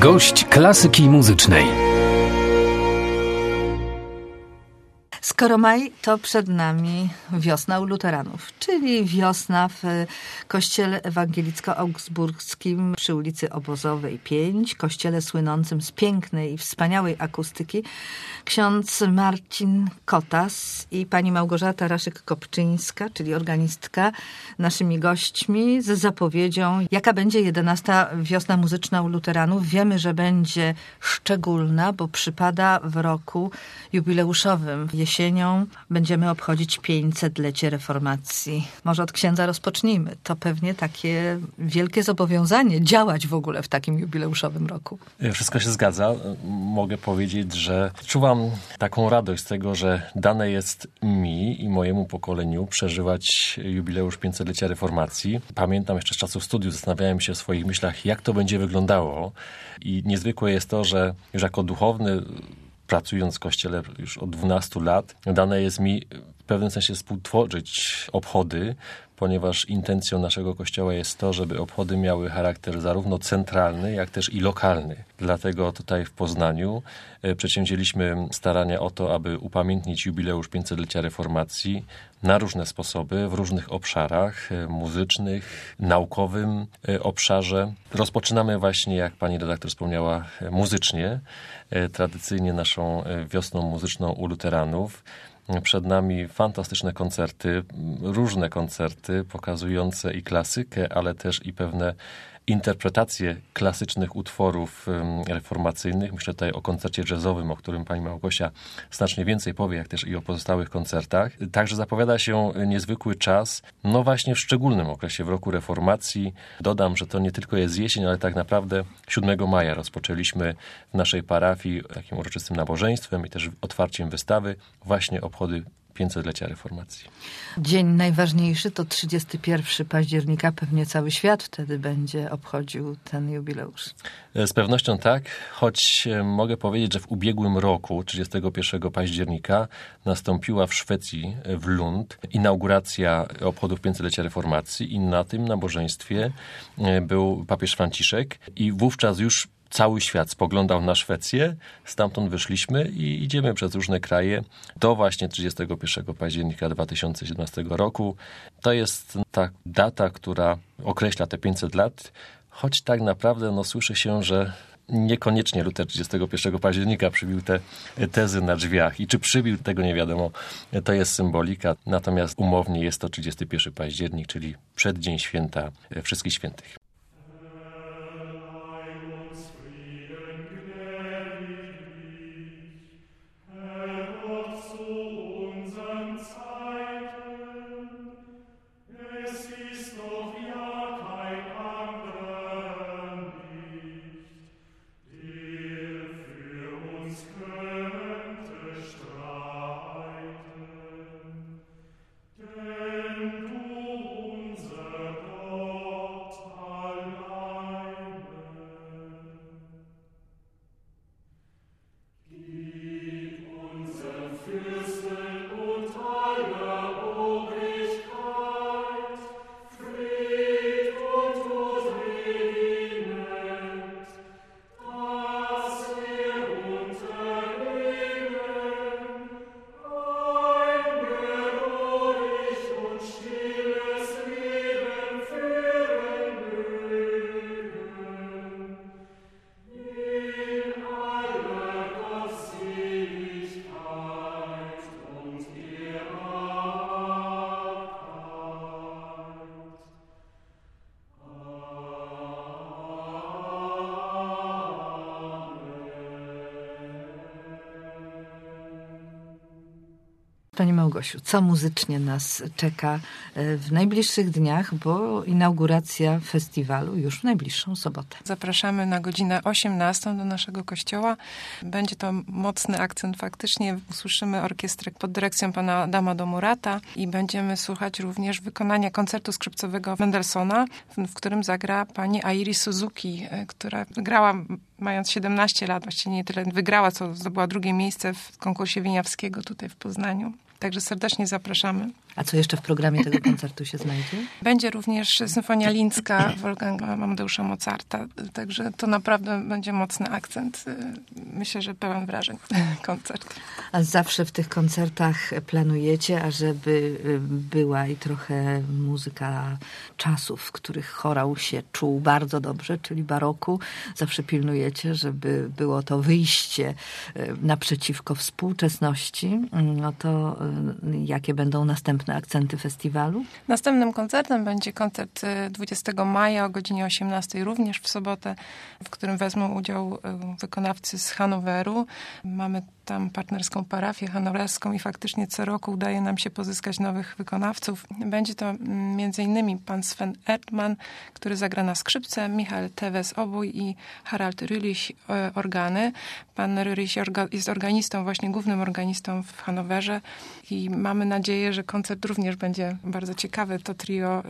Gość klasyki muzycznej. Skoro maj, to przed nami wiosna u luteranów, czyli wiosna w kościele ewangelicko-augsburskim przy ulicy Obozowej 5, kościele słynącym z pięknej i wspaniałej akustyki. Ksiądz Marcin Kotas i pani Małgorzata Raszyk-Kopczyńska, czyli organistka, naszymi gośćmi z zapowiedzią, jaka będzie 11. wiosna muzyczna u luteranów. Wiemy, że będzie szczególna, bo przypada w roku jubileuszowym. Jesienią będziemy obchodzić 500-lecie reformacji. Może od księdza rozpocznijmy. To pewnie takie wielkie zobowiązanie działać w ogóle w takim jubileuszowym roku. Wszystko się zgadza. Mogę powiedzieć, że czuwam taką radość z tego, że dane jest mi i mojemu pokoleniu przeżywać jubileusz 500-lecia reformacji. Pamiętam jeszcze z czasów studiów, zastanawiałem się w swoich myślach, jak to będzie wyglądało. I niezwykłe jest to, że już jako duchowny, pracując w kościele już od 12 lat, dane jest mi w pewnym sensie współtworzyć obchody, ponieważ intencją naszego kościoła jest to, żeby obchody miały charakter zarówno centralny, jak też i lokalny. Dlatego tutaj w Poznaniu przedsięwzięliśmy starania o to, aby upamiętnić jubileusz 500-lecia reformacji na różne sposoby, w różnych obszarach muzycznych, naukowym obszarze. Rozpoczynamy właśnie, jak pani redaktor wspomniała, muzycznie, tradycyjnie naszą wiosną muzyczną u luteranów. Przed nami fantastyczne koncerty, różne koncerty pokazujące i klasykę, ale też i pewne interpretacje klasycznych utworów reformacyjnych. Myślę tutaj o koncercie jazzowym, o którym pani Małgosia znacznie więcej powie, jak też i o pozostałych koncertach. Także zapowiada się niezwykły czas, no właśnie w szczególnym okresie, w roku reformacji. Dodam, że to nie tylko jest jesień, ale tak naprawdę 7 maja rozpoczęliśmy w naszej parafii takim uroczystym nabożeństwem i też otwarciem wystawy właśnie obchody 500-lecia reformacji. Dzień najważniejszy to 31 października. Pewnie cały świat wtedy będzie obchodził ten jubileusz. Z pewnością tak, choć mogę powiedzieć, że w ubiegłym roku, 31 października, nastąpiła w Szwecji, w Lund, inauguracja obchodów 500-lecia reformacji i na tym nabożeństwie był papież Franciszek i wówczas już cały świat spoglądał na Szwecję, stamtąd wyszliśmy i idziemy przez różne kraje do właśnie 31 października 2017 roku. To jest ta data, która określa te 500 lat, choć tak naprawdę słyszy się, że niekoniecznie Luter 31 października przybił te tezy na drzwiach i czy przybił, tego nie wiadomo, to jest symbolika. Natomiast umownie jest to 31 październik, czyli przeddzień święta Wszystkich Świętych. Pani Małgosiu, co muzycznie nas czeka w najbliższych dniach, bo inauguracja festiwalu już w najbliższą sobotę. Zapraszamy na godzinę 18 do naszego kościoła. Będzie to mocny akcent faktycznie. Usłyszymy orkiestrę pod dyrekcją pana Adama Domurata i będziemy słuchać również wykonania koncertu skrzypcowego Mendelssohna, w którym zagra pani Airi Suzuki, która grała mając 17 lat, właściwie nie tyle wygrała, co zdobyła drugie miejsce w konkursie wieniawskiego tutaj w Poznaniu. Także serdecznie zapraszamy. A co jeszcze w programie tego koncertu się znajdzie? Będzie również Symfonia Lindzka Wolfganga Amadeusza Mozarta. Także to naprawdę będzie mocny akcent. Myślę, że pełen wrażeń koncert. A zawsze w tych koncertach planujecie, ażeby była i trochę muzyka czasów, w których chorał się czuł bardzo dobrze, czyli baroku. Zawsze pilnujecie, żeby było to wyjście naprzeciwko współczesności. No to jakie będą następne akcenty festiwalu? Następnym koncertem będzie koncert 20 maja o godzinie 18, również w sobotę, w którym wezmą udział wykonawcy z Hanoweru. Mamy tam partnerską parafię hanowerską i faktycznie co roku udaje nam się pozyskać nowych wykonawców. Będzie to m.in. pan Sven Erdmann, który zagra na skrzypce, Michael Teves obój i Harald Rühlich organy. Pan Rühlich jest organistą, właśnie głównym organistą w Hanowerze i mamy nadzieję, że koncert również będzie bardzo ciekawy. To trio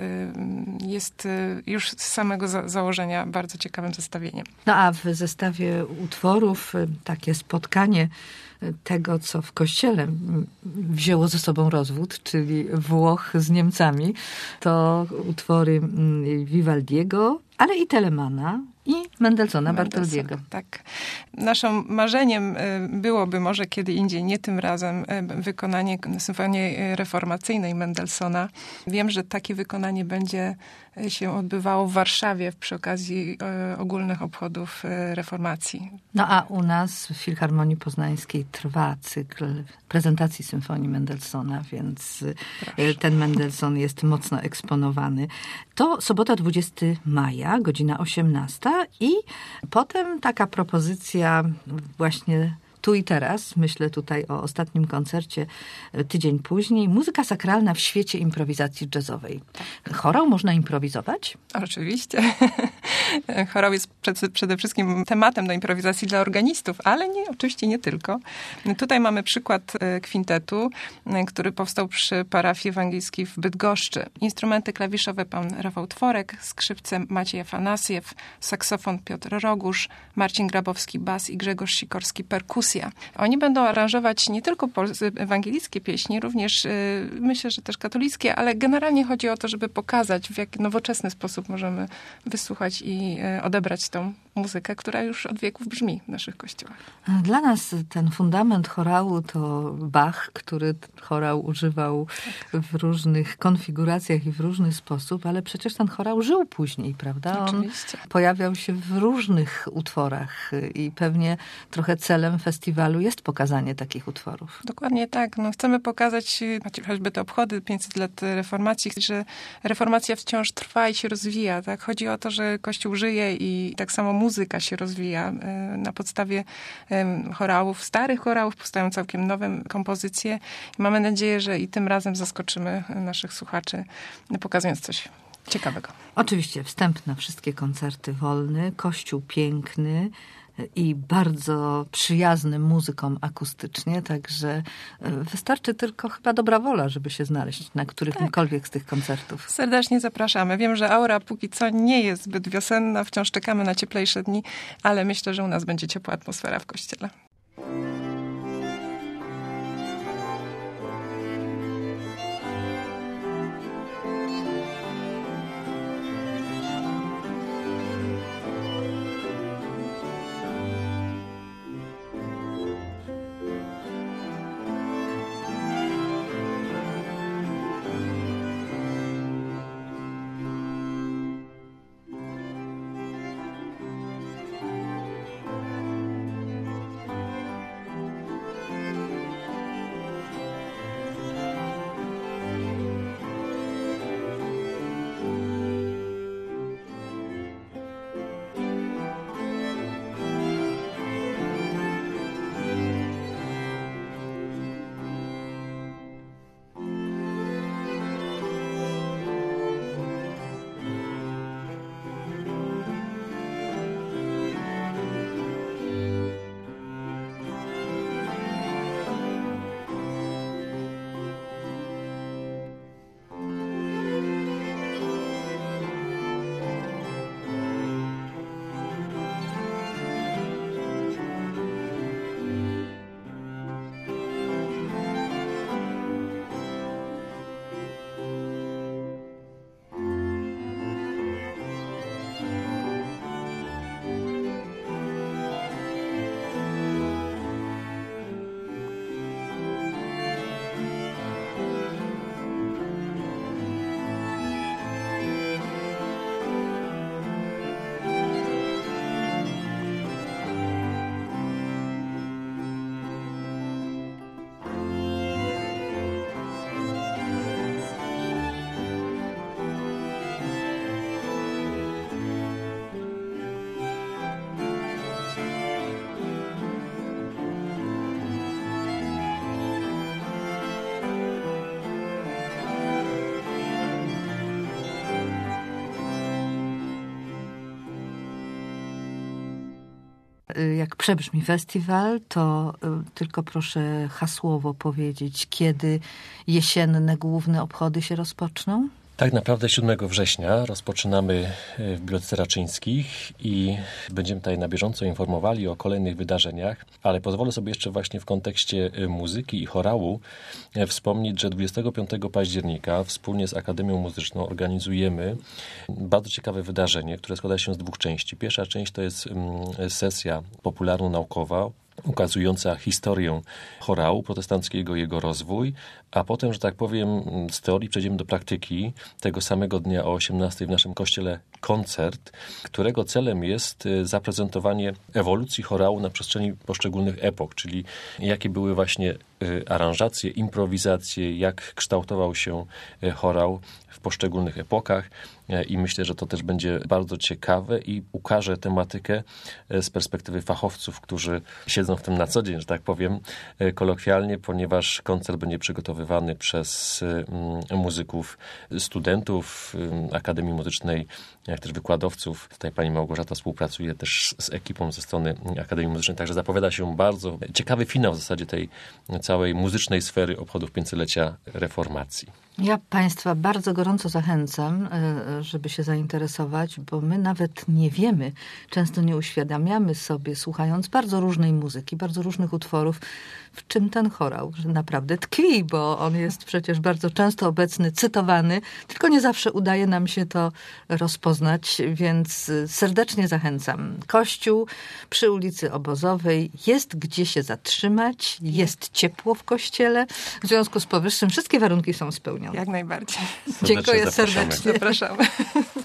jest już z samego założenia bardzo ciekawym zestawieniem. No a w zestawie utworów takie spotkanie tego, co w Kościele wzięło ze sobą rozwód, czyli Włoch z Niemcami, to utwory Vivaldiego, ale i Telemana i Mendelssohna Bartoldiego. Tak. Naszym marzeniem byłoby może kiedy indziej, nie tym razem, wykonanie symfonii reformacyjnej Mendelssohna. Wiem, że takie wykonanie będzie się odbywało w Warszawie przy okazji ogólnych obchodów reformacji. No a u nas w Filharmonii Poznańskiej trwa cykl prezentacji symfonii Mendelssohna, więc ten Mendelssohn jest mocno eksponowany. To sobota 20 maja, godzina 18 i potem taka propozycja właśnie tu i teraz, myślę tutaj o ostatnim koncercie tydzień później, muzyka sakralna w świecie improwizacji jazzowej. Chorał można improwizować? Oczywiście. Chorał jest przede wszystkim tematem do improwizacji dla organistów, ale oczywiście nie tylko. Tutaj mamy przykład kwintetu, który powstał przy parafii ewangelickiej w Bydgoszczy. Instrumenty klawiszowe pan Rafał Tworek, skrzypce Maciej Afanasjew, saksofon Piotr Rogusz, Marcin Grabowski bas i Grzegorz Sikorski perkusja. Oni będą aranżować nie tylko ewangelickie pieśni, również myślę, że też katolickie, ale generalnie chodzi o to, żeby pokazać, w jaki nowoczesny sposób możemy wysłuchać i odebrać tą muzykę, która już od wieków brzmi w naszych kościołach. Dla nas ten fundament chorału to Bach, który chorał używał w różnych konfiguracjach i w różny sposób, ale przecież ten chorał żył później, prawda? Oczywiście. On pojawiał się w różnych utworach i pewnie trochę celem festiwalu jest pokazanie takich utworów. Dokładnie tak. No, chcemy pokazać, choćby te obchody 500 lat reformacji, że reformacja wciąż trwa i się rozwija. Tak? Chodzi o to, że Kościół żyje i tak samo muzyka się rozwija. Na podstawie chorałów, starych chorałów powstają całkiem nowe kompozycje. I mamy nadzieję, że i tym razem zaskoczymy naszych słuchaczy, pokazując coś ciekawego. Oczywiście wstęp na wszystkie koncerty wolny, Kościół piękny i bardzo przyjazny muzykom akustycznie, także wystarczy tylko chyba dobra wola, żeby się znaleźć na którymkolwiek z tych koncertów. Serdecznie zapraszamy. Wiem, że aura póki co nie jest zbyt wiosenna, wciąż czekamy na cieplejsze dni, ale myślę, że u nas będzie ciepła atmosfera w kościele. Jak przebrzmi festiwal, to tylko proszę hasłowo powiedzieć, kiedy jesienne główne obchody się rozpoczną? Tak naprawdę 7 września rozpoczynamy w Bibliotece Raczyńskich i będziemy tutaj na bieżąco informowali o kolejnych wydarzeniach, ale pozwolę sobie jeszcze właśnie w kontekście muzyki i chorału wspomnieć, że 25 października wspólnie z Akademią Muzyczną organizujemy bardzo ciekawe wydarzenie, które składa się z 2 części. Pierwsza część to jest sesja popularno-naukowa, ukazująca historię chorału protestanckiego, jego rozwój, a potem, że tak powiem, z teorii przejdziemy do praktyki. Tego samego dnia o 18:00 w naszym kościele koncert, którego celem jest zaprezentowanie ewolucji chorału na przestrzeni poszczególnych epok, czyli jakie były właśnie aranżacje, improwizacje, jak kształtował się chorał w poszczególnych epokach i myślę, że to też będzie bardzo ciekawe i ukaże tematykę z perspektywy fachowców, którzy siedzą w tym na co dzień, że tak powiem kolokwialnie, ponieważ koncert będzie przygotowywany przez muzyków, studentów Akademii Muzycznej, jak też wykładowców. Tutaj pani Małgorzata współpracuje też z ekipą ze strony Akademii Muzycznej, także zapowiada się bardzo ciekawy finał w zasadzie tej całej muzycznej sfery obchodów 500-lecia reformacji. Ja Państwa bardzo gorąco zachęcam, żeby się zainteresować, bo my nawet nie wiemy, często nie uświadamiamy sobie, słuchając bardzo różnej muzyki, bardzo różnych utworów, w czym ten chorał naprawdę tkwi, bo on jest przecież bardzo często obecny, cytowany, tylko nie zawsze udaje nam się to rozpoznać, więc serdecznie zachęcam. Kościół przy ulicy Obozowej, jest gdzie się zatrzymać, jest ciepło w kościele, w związku z powyższym wszystkie warunki są spełnione. Jak najbardziej. Dziękuję serdecznie. Zapraszamy.